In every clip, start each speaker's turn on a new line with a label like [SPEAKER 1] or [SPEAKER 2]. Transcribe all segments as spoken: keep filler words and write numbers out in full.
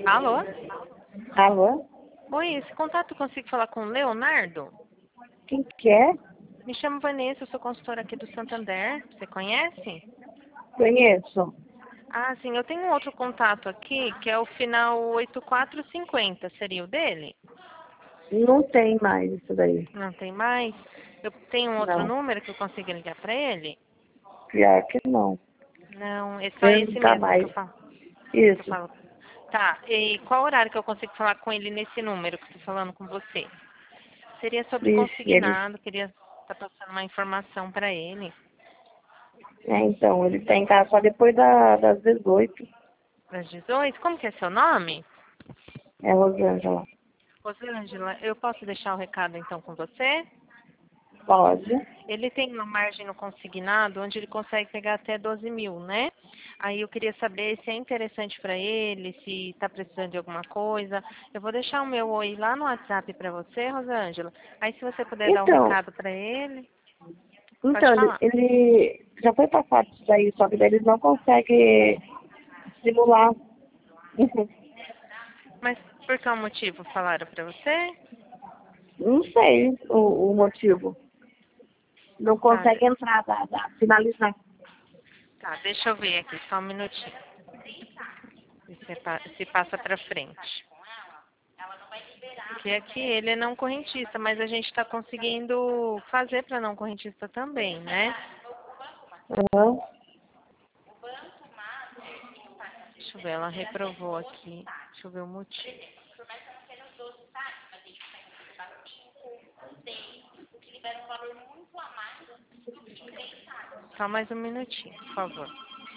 [SPEAKER 1] Alô?
[SPEAKER 2] Alô?
[SPEAKER 1] Oi, esse contato eu consigo falar com o Leonardo?
[SPEAKER 2] Quem que é?
[SPEAKER 1] Me chamo Vanessa, eu sou consultora aqui do Santander. Você conhece?
[SPEAKER 2] Conheço.
[SPEAKER 1] Ah, sim, eu tenho um outro contato aqui, que é o final oito quatro cinco zero. Seria o dele?
[SPEAKER 2] Não tem mais isso daí.
[SPEAKER 1] Não tem mais? Eu tenho um outro
[SPEAKER 2] Não.
[SPEAKER 1] número que eu consigo ligar para ele?
[SPEAKER 2] Pior que não.
[SPEAKER 1] Não, é só
[SPEAKER 2] Ele
[SPEAKER 1] esse
[SPEAKER 2] não tá
[SPEAKER 1] mesmo que
[SPEAKER 2] mais.
[SPEAKER 1] eu falo. Que eu
[SPEAKER 2] Isso.
[SPEAKER 1] falo. Tá, e qual horário que eu consigo falar com ele nesse número que eu tô falando com você? Seria sobre
[SPEAKER 2] Vixe, ele.
[SPEAKER 1] consignado, queria estar passando uma informação para ele.
[SPEAKER 2] É, então, ele tá em casa só depois da, das dezoito.
[SPEAKER 1] Às dezoito? Como que é seu nome?
[SPEAKER 2] É Rosângela.
[SPEAKER 1] Rosângela, eu posso deixar o recado então com você?
[SPEAKER 2] Pode.
[SPEAKER 1] Ele tem uma margem no consignado onde ele consegue pegar até doze mil, né? Aí eu queria saber se é interessante para ele, se está precisando de alguma coisa. Eu vou deixar o meu oi lá no WhatsApp para você, Rosângela. Aí se você puder dar um
[SPEAKER 2] Então,
[SPEAKER 1] recado para ele, pode
[SPEAKER 2] então ele,
[SPEAKER 1] falar.
[SPEAKER 2] ele já foi passado isso daí, só que daí eles não conseguem simular.
[SPEAKER 1] Mas por qual motivo falaram para você?
[SPEAKER 2] Não sei o, o motivo. Não
[SPEAKER 1] Tá,
[SPEAKER 2] consegue entrar, dá, dá, finalizar.
[SPEAKER 1] tá, deixa eu ver aqui, só um minutinho. Se, pa- se passa para frente. Porque aqui ele é não correntista, mas a gente está conseguindo fazer para não correntista também, né?
[SPEAKER 2] Aham.
[SPEAKER 1] Deixa eu ver, ela reprovou aqui. Deixa eu ver o motivo. Só mais um minutinho, por favor.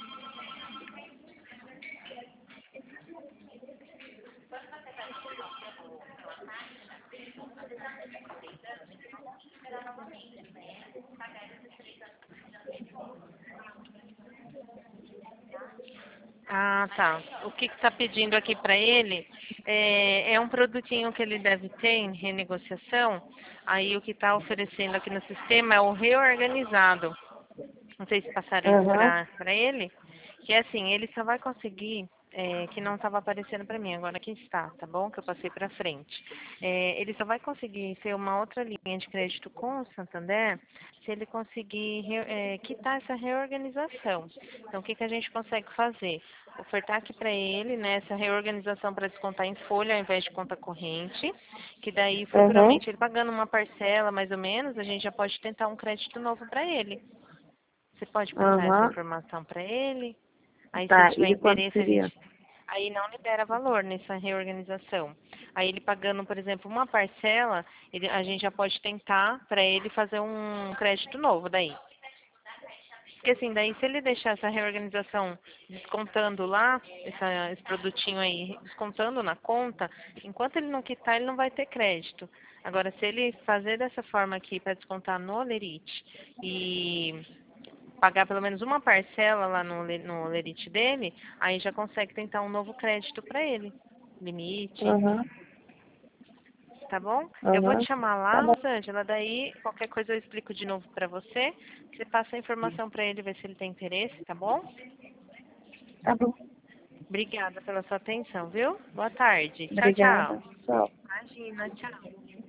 [SPEAKER 1] Ah, tá. O que está pedindo aqui para ele é, é um produtinho que ele deve ter em renegociação. Aí o que está oferecendo aqui no sistema é o reorganizado. Não sei se passaram isso
[SPEAKER 2] Aham.
[SPEAKER 1] para ele. Que é assim, ele só vai conseguir, é, que não estava aparecendo para mim, agora aqui está, tá bom? Que eu passei para frente. É, ele só vai conseguir ter uma outra linha de crédito com o Santander se ele conseguir re- é, quitar essa reorganização. Então, o que, que a gente consegue fazer? Ofertar aqui para ele, né, essa reorganização para descontar em folha ao invés de conta corrente, que daí
[SPEAKER 2] Aham.
[SPEAKER 1] futuramente ele pagando uma parcela mais ou menos, a gente já pode tentar um crédito novo para ele. Você pode passar essa
[SPEAKER 2] Aham.
[SPEAKER 1] informação para ele? Aí, se ele
[SPEAKER 2] Tá, e
[SPEAKER 1] tiver
[SPEAKER 2] de quanto
[SPEAKER 1] interesse, a
[SPEAKER 2] seria?
[SPEAKER 1] gente. Aí não libera valor nessa reorganização. Aí ele pagando, por exemplo, uma parcela, ele- a gente já pode tentar para ele fazer um crédito novo daí. Porque assim, daí se ele deixar essa reorganização descontando lá, essa- esse produtinho aí, descontando na conta, enquanto ele não quitar, ele não vai ter crédito. Agora, se ele fazer dessa forma aqui para descontar no Lerite e pagar pelo menos uma parcela lá no, le- no lerite dele, aí já consegue tentar um novo crédito para ele. Limite,
[SPEAKER 2] Aham.
[SPEAKER 1] tá bom? Eu vou te
[SPEAKER 2] Aham.
[SPEAKER 1] chamar
[SPEAKER 2] Tá
[SPEAKER 1] lá,
[SPEAKER 2] bom.
[SPEAKER 1] Rosângela, daí qualquer coisa eu explico de novo para você. Você passa a informação para ele, ver se ele tem interesse, tá bom?
[SPEAKER 2] Tá bom.
[SPEAKER 1] Obrigada pela sua atenção, viu? Boa tarde. Tchau, tchau.
[SPEAKER 2] Obrigada. Tchau.
[SPEAKER 1] Imagina, tchau.